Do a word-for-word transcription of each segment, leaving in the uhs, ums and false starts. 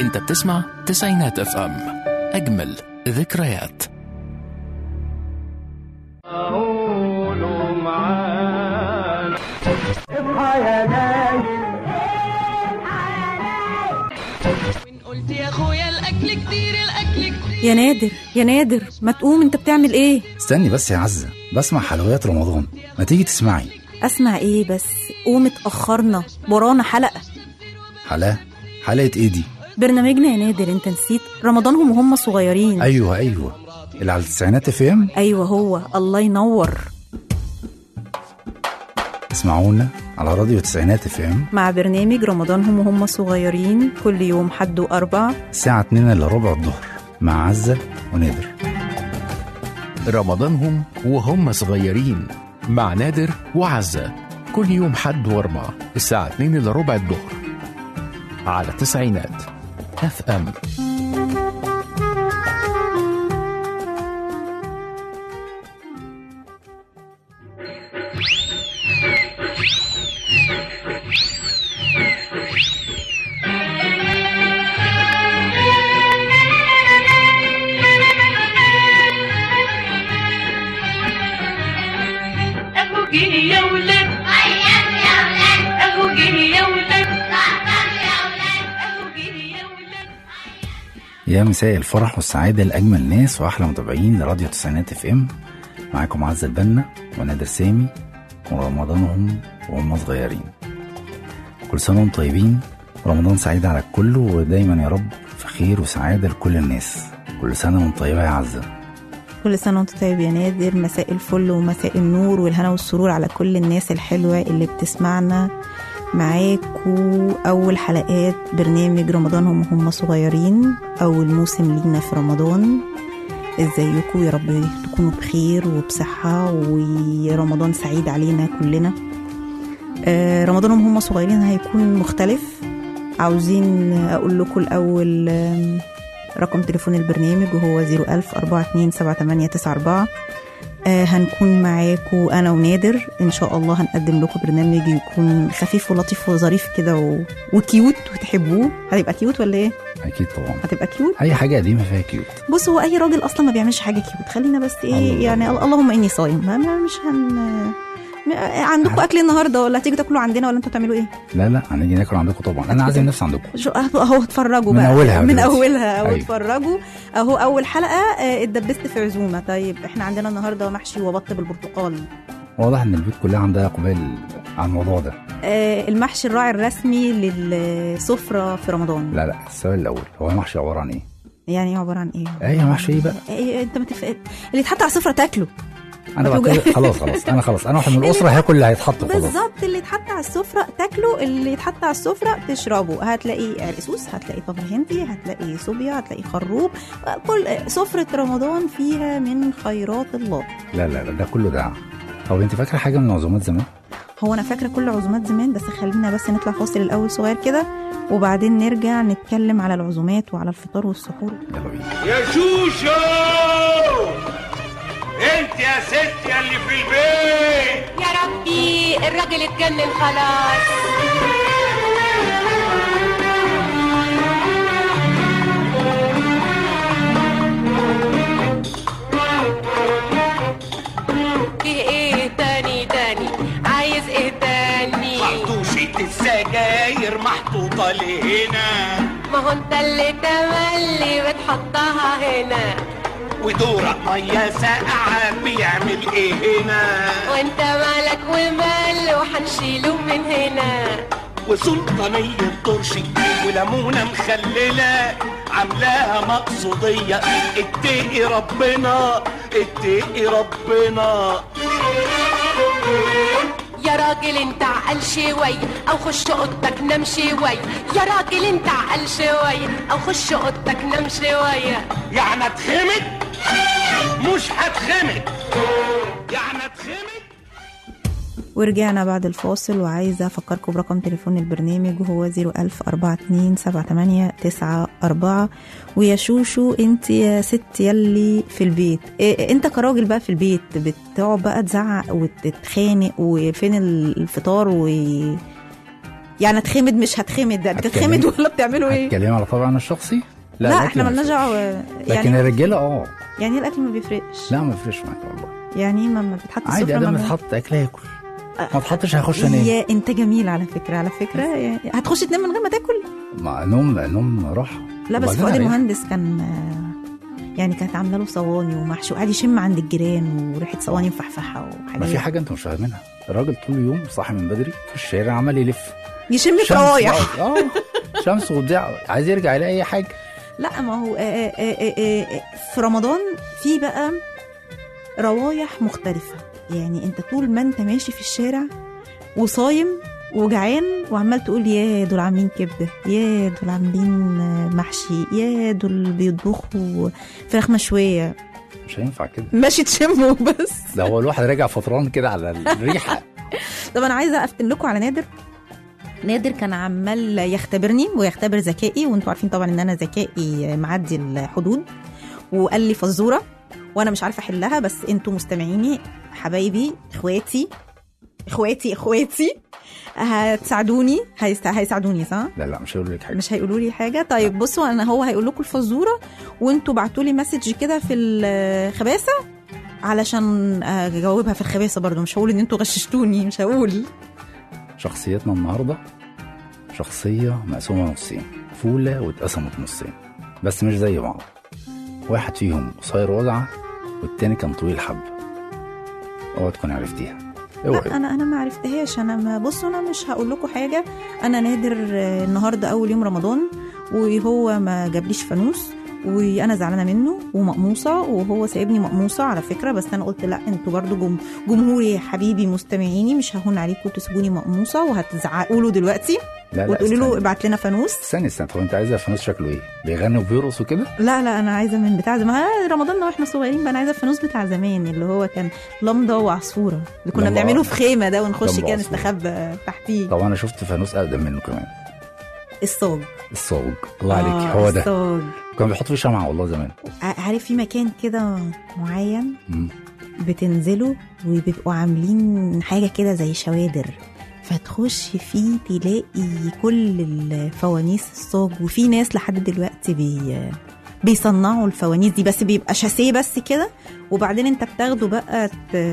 انت بتسمع تسعينات اف ام، اجمل ذكريات. قولوا معانا اصحى يا نايم، قلت يا اخويا الاكل كتير الاكل كتير. يا نادر يا نادر، ما تقوم، انت بتعمل ايه؟ استني بس يا عزة، بسمع حلويات رمضان، ما تيجي تسمعي. اسمع ايه بس؟ قوم، اتأخرنا، ورانا حلقة. حلقة؟ حلقة ايه دي؟ برنامجنا يا نادر، انت نسيت؟ رمضانهم وهم صغيرين. ايوه ايوه، اللي على التسعينات اف ام. ايوه هو، الله ينور. اسمعونا على راديو تسعينات اف ام مع برنامج رمضانهم وهم صغيرين، كل يوم حد واربع الساعة اتنين الا ربع الظهر، مع عزة ونادر. رمضانهم وهم صغيرين مع نادر وعزة، كل يوم حد واربع الساعة اتنين الا ربع الظهر على تسعينات اف ام. يا مساء الفرح والسعادة لأجمل ناس وأحلى متابعين لراديو تسعينات اف ام. معاكم عزة البنا ونادر سامي، ورمضانهم وهم صغيرين. كل سنة وانتم طيبين، رمضان سعيد على الكل، ودايما يا رب في خير وسعادة لكل الناس. كل سنة وانت طيبة يا عزة. كل سنة وانت طيب يا نادر، مساء الفل ومساء النور والهنا والسرور على كل الناس الحلوة اللي بتسمعنا. معاكو أول حلقات برنامج رمضانهم وهم صغيرين، أول موسم لينا في رمضان. ازيكم؟ يا رب تكونوا بخير وبصحة ورمضان سعيد علينا كلنا. آه رمضانهم هم صغيرين هيكون مختلف. عاوزين أقول لكم الأول آه رقم تليفون البرنامج وهو زيرو ألف أربعة اتنين سبعة تمانية تسعة أربعة. آه هنكون معاكم أنا ونادر إن شاء الله. هنقدم لكم برنامج يكون خفيف ولطيف وظريف كده و... وكيوت وتحبوه. هتبقى كيوت ولا إيه؟ أكيد طبعا هتبقى كيوت. أي حاجة قديمة فيها كيوت. بص، هو أي راجل أصلا ما بيعملش حاجة كيوت. خلينا بس إيه الله يعني الله. اللهم إني صايم، ما مش هن عندكم أكل النهاردة ولا هتيجوا تاكلوا عندنا ولا أنتوا تعملوا إيه؟ لا لا هنيجي ناكل عندكم طبعا. أنا عازم نفسي عندكم. أهو اتفرجوا بقى من أولها من أولها أهو أيوة. اتفرجوا أهو أول حلقة اتدبست في عزومة. طيب إحنا عندنا النهاردة محشي وبط بالبرتقال. واضح إن البيت كلها عندها إقبال على الموضوع ده. آه المحشي الراعي الرسمي للسفرة في رمضان. لا لا السؤال الأول، هو المحشي عبارة عن إيه؟ يعني عبارة عن إيه؟ أي محشي إيه بقى؟ إيه أنت متف... اللي يتحط على السفرة تاكله. انا بقى خلاص خلاص انا خلاص انا واحد من الاسره هاكل اللي هيتحط خلاص. بالظبط، اللي يتحط على السفره تاكله، اللي يتحط على السفره تشربه. هتلاقي عرقسوس، هتلاقي طبق هندي، هتلاقي صوبيا، هتلاقي خروب. كل سفره رمضان فيها من خيرات الله. لا لا ده كله دعاء. طب انت فاكره حاجه من عزومات زمان؟ هو انا فاكره كل عزومات زمان، بس خلينا بس نطلع فاصل الاول صغير كده وبعدين نرجع نتكلم على العزومات وعلى الفطار والسحور. يلا بينا يا شوشو. انت يا ست يا اللي في البيت. يا ربي الراجل اتجنن خلاص. فيه ايه تاني تاني؟ عايز ايه تاني؟ خرطوشة السجاير محطوطة لهنا، ما هو انت اللي تملي بتحطها هنا، ودورق مية ساقعة بيعمل ايه هنا؟ وانت مالك ومال وحنشيله من هنا، وسلطانية طرشي وليمونة مخللة عاملاها مقصودية. اتقي ربنا اتقي ربنا. يا راجل انت عقل شوي او خش اوضتك نام شوي. يا راجل انت عقل شوي او خش اوضتك نام شوي. يعني اتخمد؟ مش هتخمد يعني اتخمد. ورجعنا بعد الفاصل، وعايزة أفكركم برقم تليفون البرنامج وهو زيرو ألف أربعة اتنين سبعة تمانية تسعة أربعة. ويا شوشو انت يا ست يلي في البيت، إيه انت كراجل بقى في البيت بتقعد بقى تزعق وتتخانق وفين الفطار و... يعني اتخمد مش هتخمد، هتتخمد ولا بتعملوا ايه؟ هتكلمي على طبعنا الشخصي؟ لا, لا احنا مالناش دعوه يعني. لكن الرجاله اه يعني الاكل ما بيفرقش؟ لا ما بيفرقش معاك والله. يعني ما بتحط السفره عادي، ادام اتحط اكل هاكل، ما تحطش هخش انام. يا انت جميل على فكره، على فكره يعني هتخش تنام من غير ما تاكل؟ ما نوم نوم راحه. لا بس فؤاد المهندس كان يعني كانت عامله له صواني ومحشي وقاعد يشم عند الجيران وريحه صواني مفحفحه وحاجات. ما في حاجه انت مش فاهمينها، الراجل طول اليوم صاحي من بدري في الشارع عمال يلف يشم في روايح اه شمس وبتاع، عايز يرجع يلاقي اي حاجه. لا ما هو آآ آآ آآ في رمضان في بقى روايح مختلفه، يعني انت طول ما انت ماشي في الشارع وصايم وجعان وعمال تقول يا دول عاملين كبده، يا دول عاملين محشي، يا دول بيطبخوا فراخ مشويه. مش هينفع كده ماشي تشمه بس. ده هو الواحد راجع فطران كده على الريحه. طب انا عايزه افتن لكم على نادر. نادر كان عمال يختبرني ويختبر ذكائي، وانتوا عارفين طبعا ان انا ذكائي معدي الحدود، وقال لي فزوره وانا مش عارفه احلها، بس انتوا مستمعيني حبايبي اخواتي اخواتي اخواتي هتساعدوني. هيست... هيساعدوني صح؟ لا لا مش هيقولوا لك حاجه. مش هيقولوا لي حاجه. طيب بصوا، انا هو هيقول لكم الفزوره وانتوا بعتوا لي مسج كده في الخباثه علشان اجاوبها في الخباثه برضو. مش هقول ان انتوا غششتوني، مش هقول. شخصيتنا النهارده شخصيه مقسومه نصين، فوله واتقسمت نصين بس مش زي بعض. واحد فيهم قصير وضعه والتاني كان طويل حبه. اوعى تكون عرفتيها. لا انا انا ما عرفتهاش. انا ما بصوا انا مش هقول لكم حاجه. انا نادر النهارده اول يوم رمضان وهو ما جابليش فانوس وانا زعلانه منه ومقموصه، وهو سايبني مقموصه على فكره، بس انا قلت لا انتوا برضو جم جمهوري حبيبي مستمعيني مش ههون عليكم تسيبوني مقموصه وهتزعقوا له دلوقتي وتقولوا له ابعت لنا فانوس. استني استني، هو انت عايزه فانوس شكله ايه؟ بيغني وبيرقص وكده؟ لا لا انا عايزه من بتاع زمان رمضان واحنا صغيرين بقى. انا عايزه الفانوس بتاع زمان اللي هو كان لمضه وعصفوره اللي كنا بنعمله في خيمه ده ونخش كده نستخبى تحتيه. طب انا شفت فانوس اقدم منه كمان، الصاج. الصاج الله عليك. آه هو ده الصاج كان بيحط فيه شمعة والله زمان. عارف في مكان كده معين مم. بتنزلوا وبيبقوا عاملين حاجة كده زي شوادر، فتخش فيه تلاقي كل الفوانيس الصاج، وفي ناس لحد دلوقتي بي بيصنعوا الفوانيس دي، بس بيبقى شاسيه بس كده، وبعدين انت بتاخده بقى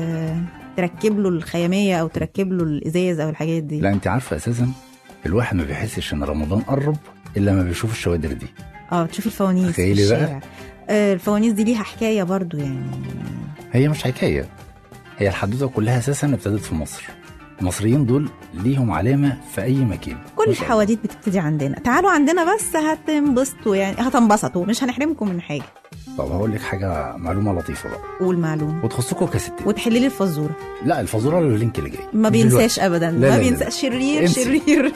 تركب له الخيامية او تركب له الازاز او الحاجات دي. لا انت عارفة اساسا الواحد ما بيحسش ان رمضان قرب الا ما بيشوف الشوادر دي. اه تشوف الفوانيس في الشارع. آه الفوانيس دي ليها حكايه برضو يعني. هي مش حكايه، هي الحدوته كلها اساسا ابتدت في مصر. المصريين دول ليهم علامه في اي مكان. كل الحواديت بتبتدي عندنا. تعالوا عندنا بس هتنبسطوا يعني، هتنبسطوا مش هنحرمكم من حاجه. طب هقول لك حاجه معلومه لطيفه بقى. قول معلومه وتخصكم كستات وتحلي لي الفزوره. لا الفزوره اللينك اللي جاي ما بينساش ابدا. لا ما لا بينساش. شرير شرير.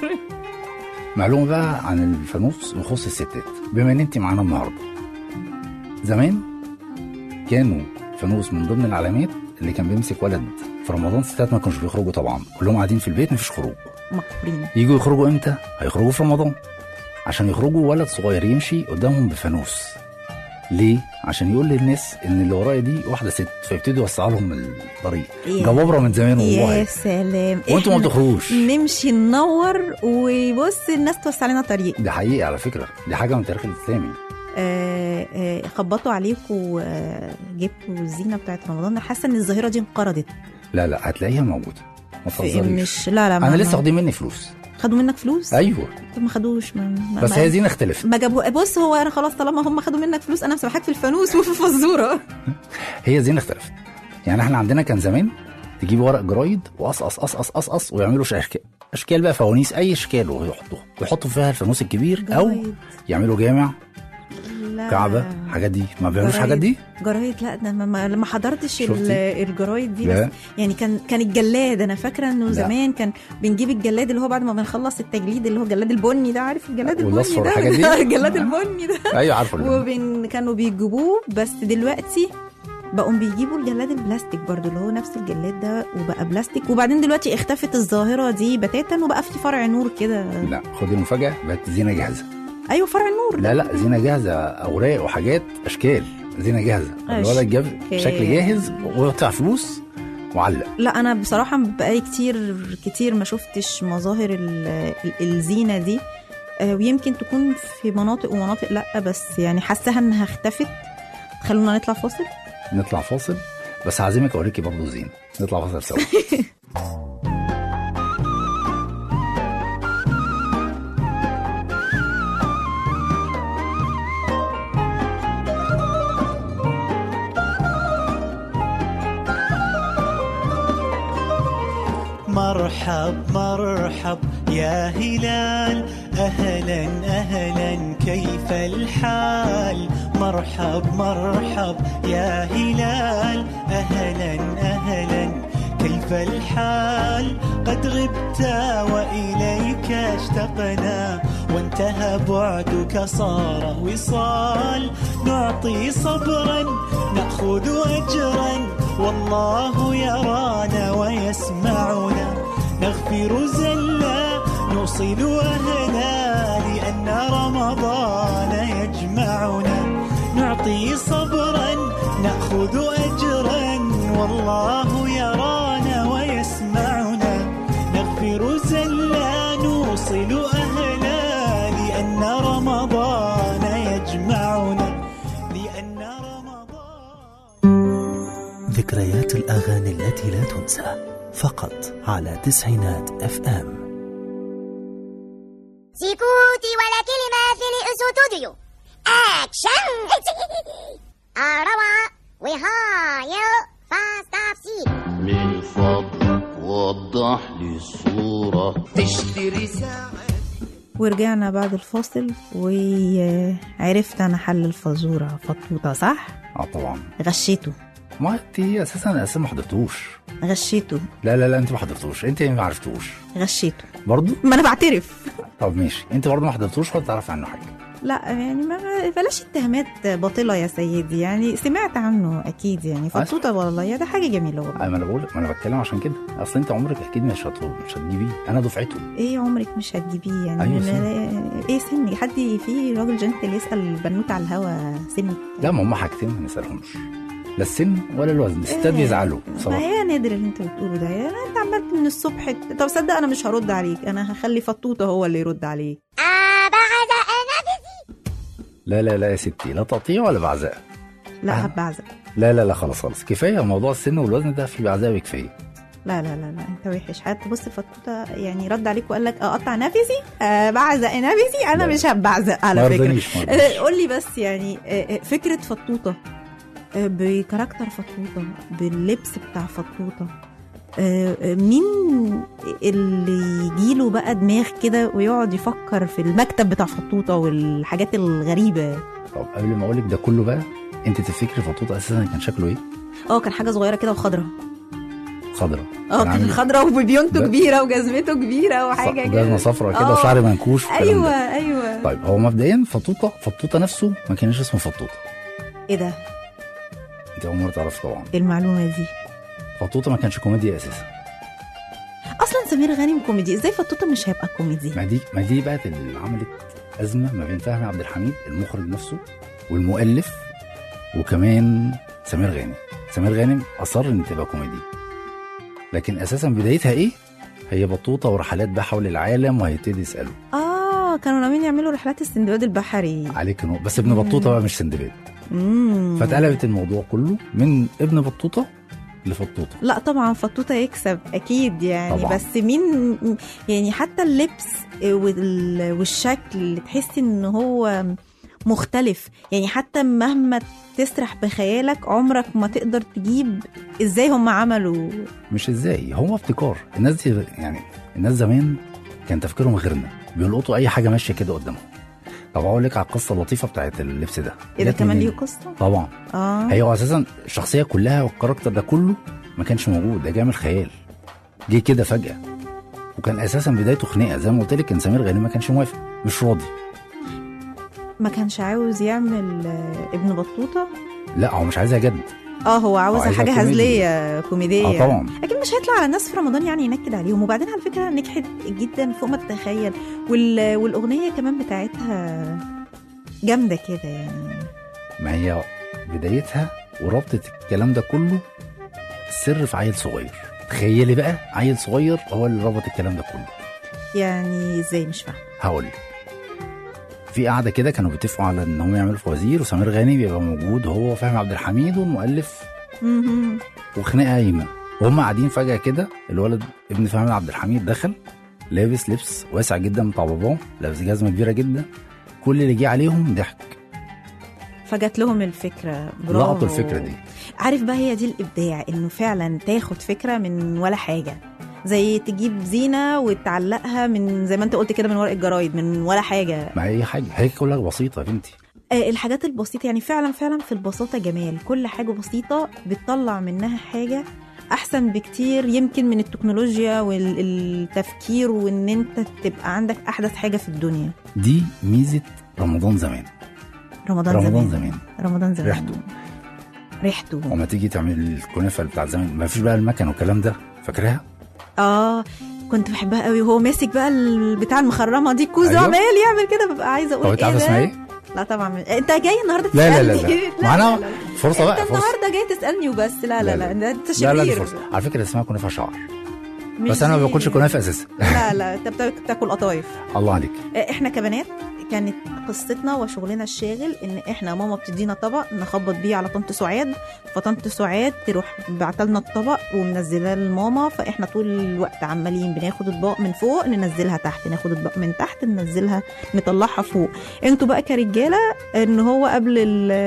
معلومه بقى عن الفانوس وخصوص الستات، بما ان انت معانا النهارده. زمان كانوا فانوس من ضمن العلامات اللي كان بيمسك ولد في رمضان. الستات ما كانوش بيخرجوا طبعا، كلهم قاعدين في البيت مفيش خروج. مقبرين. يجوا يخرجوا امتى؟ هيخرجوا في رمضان، عشان يخرجوا ولد صغير يمشي قدامهم بفانوس. ليه؟ عشان يقول للناس ان اللي ورايا دي واحده ست، فيبتدوا يوسعوا لهم الطريق. جبابره من زمان والله. يا سلام. وانتوا ما بتخرجوش. نمشي ننور وبص الناس توسع لنا طريق. ده حقيقي على فكره، دي حاجه من التاريخ الاسلامي. آه آه خبطوا عليكم وجبتوا الزينه بتاعت رمضان. حاسه ان الظاهره دي انقرضت. لا لا هتلاقيها موجوده، ما تهزريش. مش لا لا انا لسه واخدين مني فلوس. خدوا منك فلوس؟ ايوه. طب ما خدوش. ما بس هي زينه اختلفت. ما جابوا. بص هو انا خلاص طالما هم خدوا منك فلوس انا مسامحاك في الفانوس وفي الفزوره. هي زينه اختلفت. يعني احنا عندنا كان زمان تجيب ورق جرايد وقصقص قصقص قصقص ويعملوا اشكال اشكال بقى فوانيس اي اشكال ويحطوها ويحطوا فيها الفانوس الكبير جرايد. او يعملوا جامع لا. كعبه حاجات دي. ما بيعملوش حاجات دي جرايد. لا ده ما ما حضرتش الجرايد دي. لا. بس يعني كان كان الجلاد. انا فاكره انه زمان كان بنجيب الجلاد اللي هو بعد ما بنخلص التجليد اللي هو الجلاد البني ده. عارف الجلاد البني ده؟ الجلاد البني ده. ايوه عارفه. وبن كانوا بيجيبوه. بس دلوقتي بقوا بيجيبوا الجلاد البلاستيك برضو اللي هو نفس الجلاد ده وبقى بلاستيك. وبعدين دلوقتي اختفت الظاهره دي بتاتا وبقى في فرع نور كده. لا خد المفاجاه، بقت زينه جاهزه. ايوه فرع النور ده. لا لا زينه جاهزه، اوراق وحاجات اشكال. زينه جاهزه. الولد جاب شكل جاهز ويدفع فلوس وعلق. لا انا بصراحه بقالي كتير كتير ما شفتش مظاهر ال- ال- الزينه دي، آه، ويمكن تكون في مناطق ومناطق لا، بس يعني حاساها انها اختفت. خلونا نطلع فاصل. نطلع فاصل بس عازمك اوريكي برضه زين. نطلع فاصل سوا. مرحب مرحب يا هلال، أهلا أهلا كيف الحال؟ مرحب مرحب يا هلال، أهلا أهلا كيف الحال؟ قد غبت وإليك اشتقنا، وانتهى بعدك صار وصال. نعطي صبرا نأخذ أجرا، والله يرانا ويسمعنا. نغفر زلا نوصل أهلا، لأن رمضان يجمعنا. نعطي صبرا نأخذ أجرا، والله يرانا ويسمعنا. نغفر زلا نوصل أهلا، لأن رمضان يجمعنا. لأن رمضان. ذكريات الأغاني التي لا تنسى، فقط على تسعينات اف ام. سيكوتي ولا كلمة في الاستوديو. اكشن. أروى وهايل فاست تفسير. من فضلك وضح لي الصورة. تشتري ساعة. ورجعنا بعد الفاصل وعرفت انا حل الفزوره. فطوطه صح؟ اه طبعا. غشيته. ما انت اساسا اساسا ما حضرتوش. غشيته. لا لا لا انت ما حضرتوش، انت ما عرفتوش. غشيته برضو؟ ما انا بعترف. طب ماشي، انت برضو ما حضرتوش ولا تعرف عنه حاجه؟ لا يعني ما بلاش اتهامات باطله يا سيدي، يعني سمعت عنه اكيد يعني. فطوطه والله يا ده حاجه جميله والله. ما انا بقول ما انا بتكلم عشان كده. اصل انت عمرك اكيد مش هت... مش هتجيبيه، انا دفعته. ايه عمرك مش هتجيبيه يعني؟ أيوة ما... ايه سني؟ حد في راجل جنتل يسال بنوت على الهوا سني؟ لا ما هم حاجتين ما نسالهمش، لا السن ولا الوزن. الستات إيه. بيزعلوا ما هي نادر اللي انت بتقوله ده، يعني انت عملت من الصبح. طب صدق انا مش هرد عليك، انا هخلي فطوطه هو اللي يرد عليك. آه بعد نفسي. لا لا لا يا ستي، لا تقطيع ولا بعزاء. لا آه. هبعزق. لا لا لا خلاص خلاص كفايه موضوع السن والوزن ده، في بعزاء كفايه. لا لا لا لا انت وحش. حتى بص فطوطه يعني رد عليك وقال لك اقطع نفسي، آه بعزق نفسي. انا لا. مش هبعزق على ما فكره. رضنيش، ما رضنيش. آه، قول لي بس يعني آه، فكره فطوطه، آه، بكاركتر فطوطه، باللبس بتاع فطوطه، آه، آه، مين اللي يجيله بقى دماغ كده ويقعد يفكر في المكتب بتاع فطوطه والحاجات الغريبه؟ طب قبل ما اقول لك ده كله بقى، انت تفتكري فطوطه اساسا كان شكله ايه؟ اه كان حاجه صغيره كده وخضره. خضرة. اه كان خضرة وبيونته كبيره وجزمته كبيره وحاجه كده، جزمه صفرا كده وشعر منكوش. ايوه ايوه. طيب هو مبدئيا فطوطه فطوطه نفسه ما كانش اسمه فطوطه. ايه ده؟ انت اول مره تعرف طبعا المعلومه دي. فطوطه ما كانش كوميديا اساسا. اصلا سمير غانم كوميدي، ازاي فطوطه مش هيبقى كوميدي؟ ما دي ما دي بقى اللي عملت ازمه ما بين فهمي عبد الحميد المخرج نفسه والمؤلف وكمان سمير غانم. سمير غانم اصر ان تبقى كوميدي، لكن اساسا بدايتها ايه؟ هي بطوطه ورحلات بقى حول العالم وهيبتدي يسالوا. اه كانوا ناويين يعملوا رحلات السندباد البحري. عليك نو... بس ابن بطوطه بقى مش سندباد. امم فاتقلبت الموضوع كله من ابن بطوطه لفطوطه. لا طبعا فطوطه يكسب اكيد يعني طبعاً. بس مين يعني؟ حتى اللبس وال... والشكل تحس ان هو مختلف يعني. حتى مهما تسرح بخيالك عمرك ما تقدر تجيب ازاي هم عملوا. مش ازاي، هو ابتكار. الناس دي يعني الناس زمان كان تفكيرهم غيرنا، بيلقطوا اي حاجه ماشيه كده قدامهم. طب اقول لك على القصه اللطيفه بتاعت اللبس ده. ايه ده كمان ليه قصه؟ طبعا. اه هي اساسا الشخصيه كلها والكاركتر ده كله ما كانش موجود، ده جاي من الخيال، جه كده فجاه. وكان اساسا بدايته خناقه زي ما قلت لك. كان سمير غانم ما كانش موافق، مش راضي. ما كانش عاوز يعمل ابن بطوطه. لا هو مش عايزها جد. اه هو عاوزها حاجه كوميدي. هزليه كوميديه. اه طبعا. اكيد مش هيطلع على الناس في رمضان يعني ينكد عليهم. وبعدين على فكره نجحت جدا فوق ما تتخيل، وال... والاغنيه كمان بتاعتها جامده كده يعني. ما هي بدايتها وربطت الكلام ده كله السر في عيل صغير. تخيلي بقى عيل صغير هو اللي ربط الكلام ده كله. يعني ازاي؟ مش فاهم. هقول في قاعده كده كانوا بيتفقوا على ان هم يعملوا فوازير، وسمير غانم بيبقى موجود هو وفهمي عبد الحميد والمؤلف، مهم. وخناقه قايمه وهم قاعدين. فجاه كده الولد ابن فهمي عبد الحميد دخل لابس لبس واسع جدا بتاع باباه، لابس جزمه كبيره جدا، كل اللي جه عليهم ضحك. فجت لهم الفكره. برافو. لقطوا الفكره دي. عارف بقى هي دي الابداع، انه فعلا تاخد فكره من ولا حاجه، زي تجيب زينه وتعلقها من زي ما انت قلت كده من ورق الجرايد، من ولا حاجه. ما هي حاجه هي كلها بسيطه يا بنتي. آه الحاجات البسيطه يعني فعلا فعلا في البساطه جمال. كل حاجه بسيطه بتطلع منها حاجه احسن بكتير يمكن من التكنولوجيا والتفكير، وان انت تبقى عندك احدث حاجه في الدنيا. دي ميزه رمضان زمان. رمضان, رمضان زمان. زمان رمضان زمان ريحته ريحته وما تيجي تعمل الكنافه بتاع زمان، ما فيش بقى المكن والكلام ده، فاكراها؟ اه كنت بحبها قوي، وهو ماسك بقى بتاع المخرمه دي كوز أيوة. عمال يعمل كده، ببقى عايزه اقول طب انت عارفه اسمها ايه؟ لا طبعا. انت جاي النهارده لا تسالني؟ لا لا لا, معانا فرصه بقى. انت النهارده جاي تسالني وبس. لا لا لا, لا. انت لا لا دي شرير. فرصه على فكره، اسمها كنافه شعر، مش بس انا ما دي- باكلش كنافه اساسا. لا لا انت بتاكل قطايف. الله عليك. احنا كبنات كانت قصتنا وشغلنا الشاغل ان احنا ماما بتدينا طبق نخبط بيه على طنط سعاد، فطنط سعاد تروح بعتلنا الطبق ومنزلاه لماما، فاحنا طول الوقت عمالين بناخد اطباق من فوق ننزلها تحت، ناخد اطباق من تحت ننزلها نطلعها فوق. انتوا بقى كرجاله ان هو قبل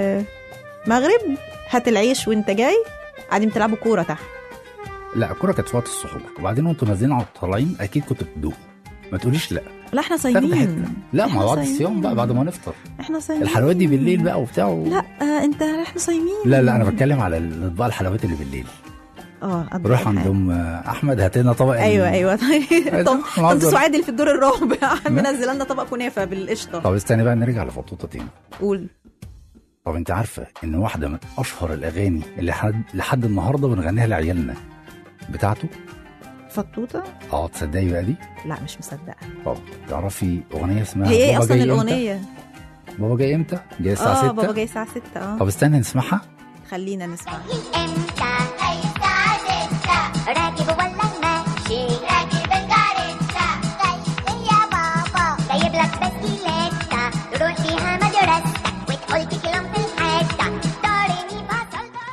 المغرب هات العيش وانت جاي قاعدين بتلعبوا كوره تحت. لا الكوره كانت في وقت السحور، وبعدين وانتوا نازلين على طالعين اكيد كنتوا بتدوقوا، ما تقوليش لا. لا احنا تاخدي صايمين. حته. لا إحنا مع بعض صايمين. الصيام بقى بعد ما نفطر. احنا صايمين. الحلويات دي بالليل بقى وبتاع و... لا آه انت احنا صايمين. لا لا انا بتكلم على الاطباق الحلويات اللي بالليل. اه روح عند ام احمد هات لنا طبق. ايوه ايوه طيب. طب نهزر. طب سعاد اللي في الدور الرابع منزل لنا طبق كنافه بالقشطه. طب استني بقى نرجع لفطوطه تاني. قول. طب انت عارفه ان واحده من اشهر الاغاني اللي حد لحد النهارده بنغنيها لعيالنا بتاعته؟ فطوطه؟ اه تصدقي بقى دي؟ لا مش مصدقه. طب تعرفي اغنيه اسمها هي ايه بابا اصلا جاي الاغنيه؟ امتى؟ بابا جاي امتى؟ جاي الساعه ستة. اه بابا جاي الساعه ستة. اه طب استنى نسمعها. خلينا نسمع. امتى هي الساعة ستة راكب ولا ماشي راكب الكاريتا جاي يا بابا جايب لك بسكيليتة تروح بيها مدرستك وتقول كلام في الحتة دوريني فاصل.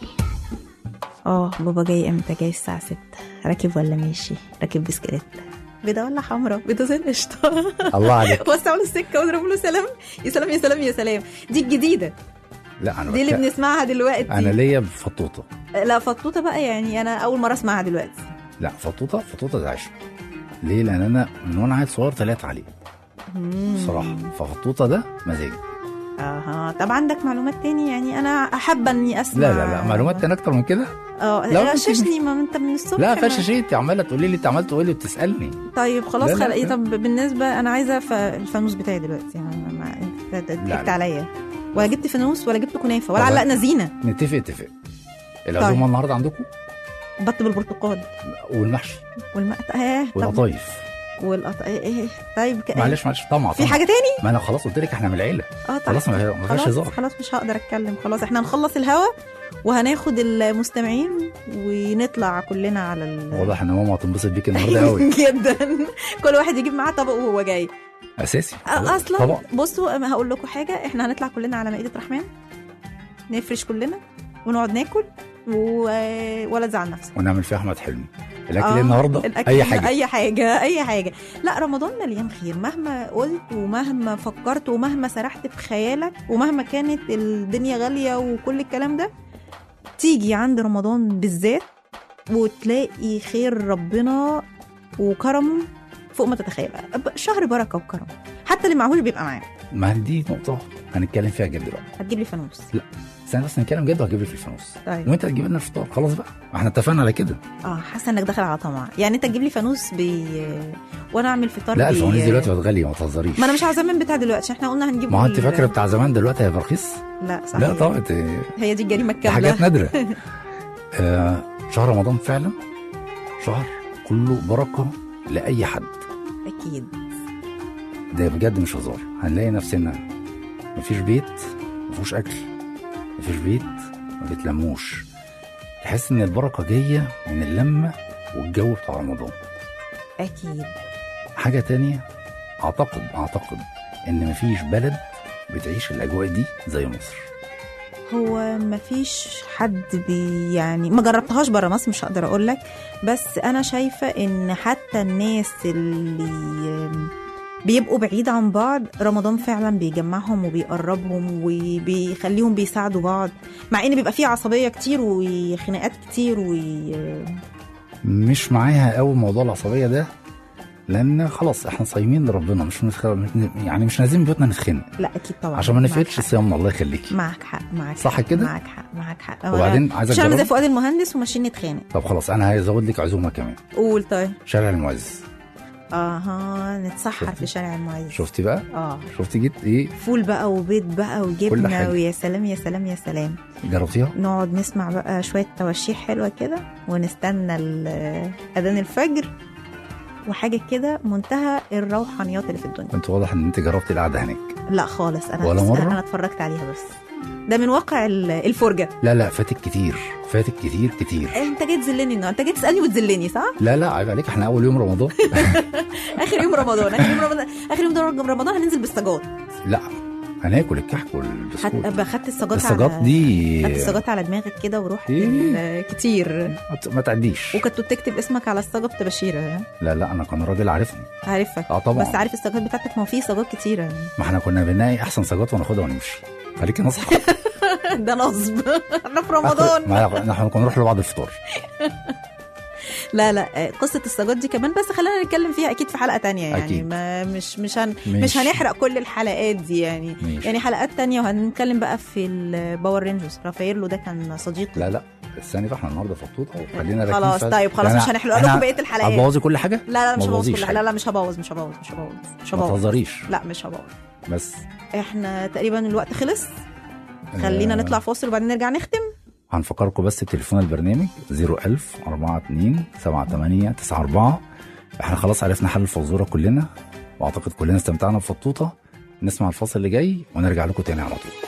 اه بابا جاي امتى؟ جاي الساعه ستة. راكب ولا ماشي؟ راكب بسكليت. بيضه ولا حمراء؟ بيضه زي القشطه. الله عليك. وسعوا له السكه واضربوا له سلام. يا سلام يا سلام يا سلام. دي الجديده. لا انا دي اللي بتك- بنسمعها دلوقتي. انا ليا بفطوطه. لا فطوطه بقى يعني انا اول مره اسمعها دلوقتي. لا فطوطه فطوطه ده عشق. ليه؟ لان انا من وانا عيل صغير طلعت عليه بصراحه، ففطوطه ده مزاج. اها. طب عندك معلومات تاني؟ يعني انا حابه اني اسمع. لا لا لا معلومات تاني اكتر من كده. اه لا، غششني ما انت من الصبح. لا ما- غشش ايه؟ انت عماله تقولي لي، انت عماله تقولي لي بتسالني. طيب خلاص لا، لا، خلقي. لا. طب بالنسبه انا عايزه ف- الفانوس بتاعي دلوقتي. انا ما- ما انت ضحكت لا. عليا، ولا جبت فانوس ولا جبت كنافه ولا طب علقنا زينه. نتفق اتفاق. العزومه طيب. النهارده عندكم بط بالبرتقال والمحشي والم... اه طب والقطايف. والقط... ايه ايه طيب ك... معلش معلش طمع في طمع. حاجه تاني؟ ما انا خلاص قلت لك احنا من العيله. اه طيب خلاص ما فيهاش خلاص هزار. خلاص مش هقدر اتكلم. خلاص احنا هنخلص الهوا وهناخد المستمعين ونطلع كلنا على ال... واضح ان ماما هتنبسط بيك النهارده قوي. جدا. كل واحد يجيب معاه طبق وهو جاي. اساسي اصلا طبعا. بصوا أما هقول لكم حاجه، احنا هنطلع كلنا على مائده رحمن نفرش كلنا ونقعد ناكل و... ولا تزعل نفسك. ونعمل فيها احمد حلمي. الاكل آه، آه النهارده الأكل اي حاجه. اي حاجه اي حاجه. لا رمضان مليان خير مهما قلت ومهما فكرت ومهما سرحت بخيالك ومهما كانت الدنيا غاليه وكل الكلام ده، تيجي عند رمضان بالذات وتلاقي خير ربنا وكرمه فوق ما تتخيل. شهر بركه وكرم، حتى اللي معهوش بيبقى معاه. ما دي نقطه هنتكلم فيها جد دلوقتي. هتجيب لي فانوس؟ لا استنى بس نتكلم جد وهجيب لك الفانوس. طيب. وانت هتجيب لنا الفطار. خلاص بقى ما احنا اتفقنا على كده. اه حاسه انك داخل على طمع. يعني انت تجيب لي فانوس ب وانا اعمل فطار لا بي... الفوانيس دلوقتي بقت غاليه ما تهزريش. ما انا مش عايزه من بتاع دلوقتي، احنا قلنا هنجيب. ما هو انت فاكره بتاع زمان دلوقتي هيبقى رخيص؟ لا صحيح. لا طبعا دي هي دي الجريمه الكامله. حاجات نادره. آه شهر رمضان فعلا شهر كله بركه لاي حد. اكيد. ده بجد مش هزار. هنلاقي نفسنا مفيش بيت مفيهوش اكل، مفيش بيت ما بيتلموش، تحس ان البركه جايه من اللمه والجو بتاع رمضان. اكيد. حاجه تانية، اعتقد اعتقد ان مفيش بلد بتعيش الاجواء دي زي مصر. هو مفيش حد بي يعني ما جربتهاش بره مصر، مش هقدر اقول لك، بس انا شايفه ان حتى الناس اللي بيبقوا بعيد عن بعض رمضان فعلا بيجمعهم وبيقربهم وبيخليهم بيساعدوا بعض، مع ان بيبقى فيه عصبيه كتير وخناقات كتير و مش معاها قوي موضوع العصبيه ده، لان خلاص احنا صايمين لربنا، مش متخ... يعني مش نازلين بيوتنا نتخانق. لا اكيد طبعا، عشان ما نفقدش صيامنا. الله يخليكي. معك حق، معك صح حق. كده. معك حق، معك حق. وبعدين عايزك مش عامل زي فؤاد المهندس وماشيين نتخانق. طب خلاص انا هزود لك عزومه كمان. قول. طيب. شارع المعز. اها، نتسحر في شارع المعز. شفتي بقى؟ اه شفتي جيت ايه؟ فول بقى وبيض بقى وجبنه، ويا سلام يا سلام يا سلام. جربتيها؟ نقعد نسمع بقى شويه تواشيح حلوه كده ونستنى اذان الفجر، وحاجه كده منتهى الروحانيات اللي في الدنيا. انت واضح ان انت جربتي القعده هناك. لا خالص، انا ولا مرة؟ انا اتفرجت عليها بس، ده من واقع الفرجه. لا لا فاتك كتير، فاتك كتير كتير. انت جاي تذلني النهارده، انت جاي تسالني وتذلني صح؟ لا لا عيب عليك، احنا اول يوم رمضان. اخر يوم رمضان، اخر يوم رمضان، اخر يوم رمضان هننزل بالسجاد. لا هناكل الكحك والبسكوت. خدت خدت السجاد السجاد على... دي خدت السجاد على دماغك كده ورحت إيه؟ كتير ما تعديش. وكنت بتكتب اسمك على السجاد بشيره. لا لا انا كان راجل عارفني. عارفك. اه طبعا. بس عارف السجاد بتاعتك، ما هو فيه سجاد كتيره. ما احنا كنا بنلاقي احسن سجاد وناخدها ونمشي. خليكي نصحى. ده نصب. احنا في رمضان. ما احنا كنا نروح لبعض الفطار. لا لا قصة السجاد دي كمان، بس خلينا نتكلم فيها أكيد في حلقة تانية يعني. أكيد. ما مش مش هن مش هنحرق كل الحلقات دي يعني. ميش. يعني حلقات تانية، وهنتكلم بقى في الباور رينجرز. رافائيلو ده كان صديقي. لا لا استني بقى، احنا النهارده فطوطه وخلينا خلاص. طيب خلاص مش هنحرق لكم بقية الحلقات. هتبوظي كل حاجة؟ لا لا مش هبوظ كل حاجة. لا لا مش هبوظ مش هبوظ مش هبوظ مش هبوظ. ما تهزريش. لا مش هبوظ. بس احنا تقريبا الوقت خلص. خلينا نطلع فاصل وبعدين نرجع نختم. هنفكركم بس بتليفون البرنامج صفر ألف أربعة اتنين سبعة تمانية تسعة أربعة. احنا خلاص عرفنا حل الفزوره كلنا، واعتقد كلنا استمتعنا بفطوطه. نسمع الفاصل اللي جاي ونرجع لكم تاني على طول.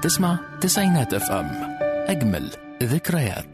تسمع تسعينات اف ام، أجمل ذكريات.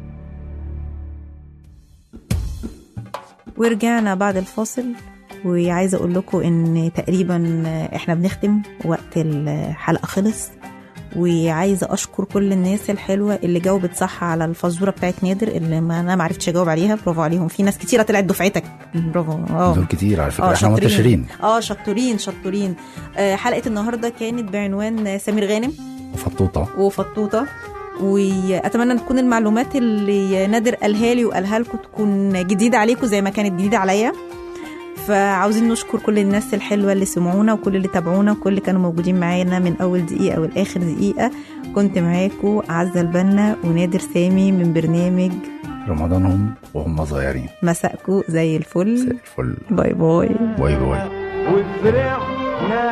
ورجعنا بعد الفاصل، وعايزة أقول لكم إن تقريبا إحنا بنختم وقت الحلقة خلص، وعايزة أشكر كل الناس الحلوة اللي جاوبت صح على الفزورة بتاعت نادر اللي ما أنا ما عرفتش أجاوب عليها. برافو عليهم، في ناس كتيرة طلعت دفعتك. برافو. اه دول كتير على فكرة، احنا منتشرين. اه شطورين شطورين. آه حلقة النهاردة كانت بعنوان سمير غانم وفطوطة وفطوطة، واتمنى ان تكون المعلومات اللي نادر قالها لي وقالها لكم تكون جديده عليكم زي ما كانت جديده عليا. فعاوزين نشكر كل الناس الحلوه اللي سمعونا وكل اللي تابعونا وكل اللي كانوا موجودين معانا من اول دقيقه والاخر دقيقه. كنت معاكم عزة البنا ونادر سامي من برنامج رمضانهم وهم صغيرين. مساءكم زي الفل. زي الفل. باي باي باي باي. وفرحنا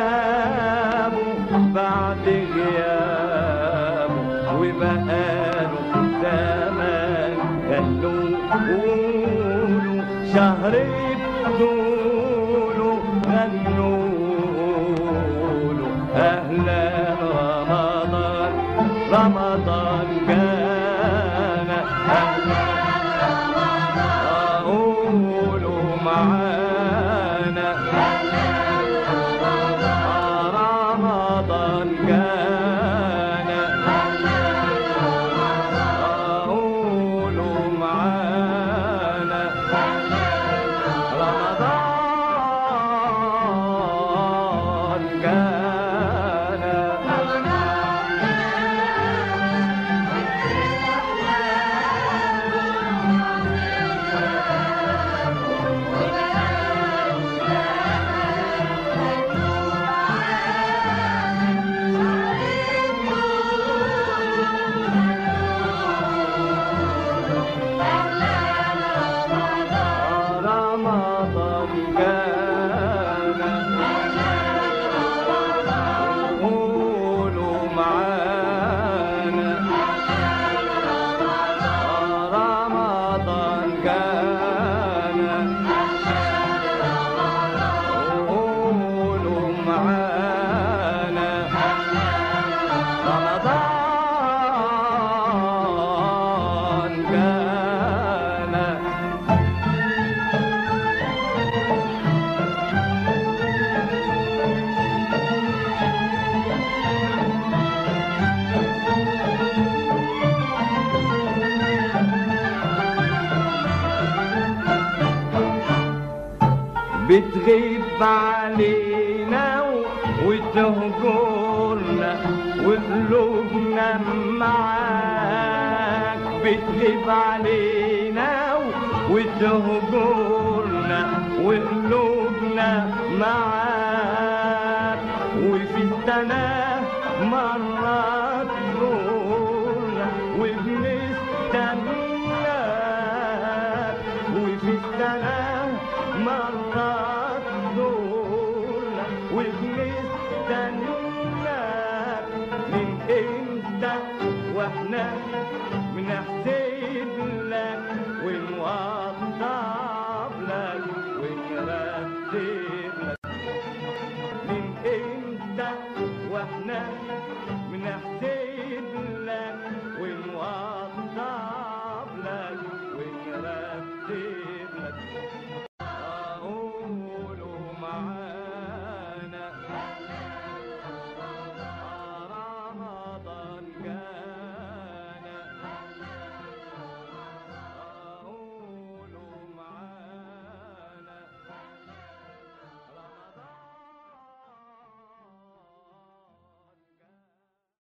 بعد غيابه وبقاله زمان خلوه قولوا شهر طوله غنوله أهلا رمضان رمضان جانا أهلا رمضان قولوا معانا رمضان جانا قولوا معانا رمضان جانا. رمضان جانا قولوا معانا رمضان جانا قولوا معانا رمضان جانا. بتغيب علينا وتهجرنا وقلوبنا معاك. بتغيب علينا وتهجرنا وقلوبنا معاك. وفي السنة مرات تزورنا وبنستناك. وفي السنة مرات